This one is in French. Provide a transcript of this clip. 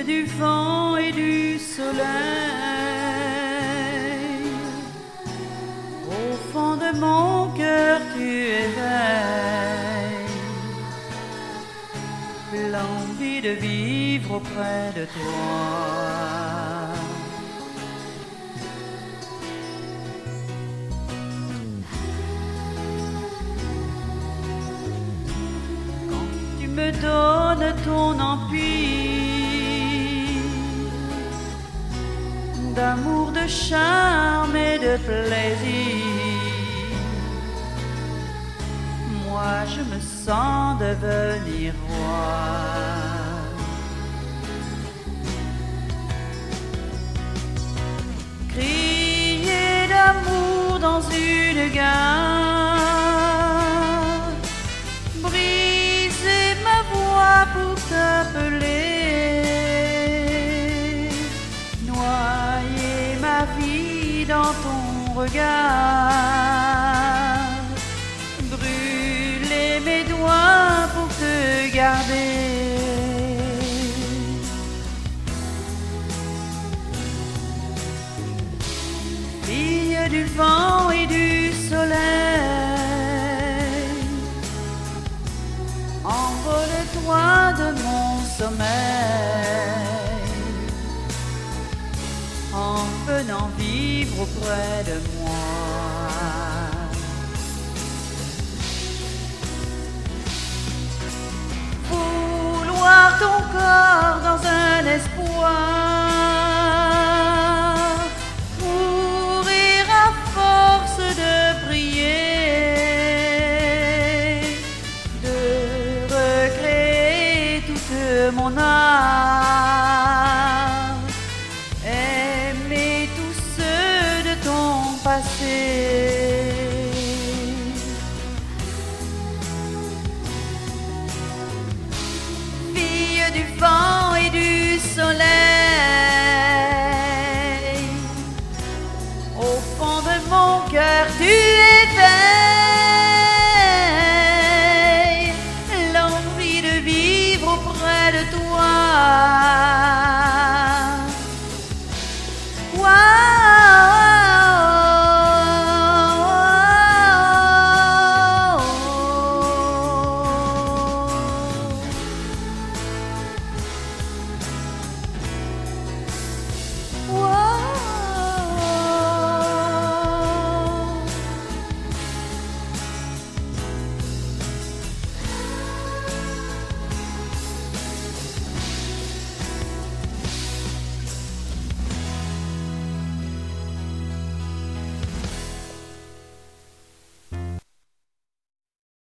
du vent et du soleil. Au fond de mon cœur tu éveilles l'envie de vivre auprès de toi. Quand tu me donnes ton empire d'amour, de charme et de plaisir, moi je me sens devenir roi. Crier d'amour dans une gare, briser ma voix pour t'appeler, noyer ma vie dans ton regard, brûler mes doigts pour te garder. Fille du vent et du soleil, envole-toi de mon sommeil en venant vivre auprès de moi.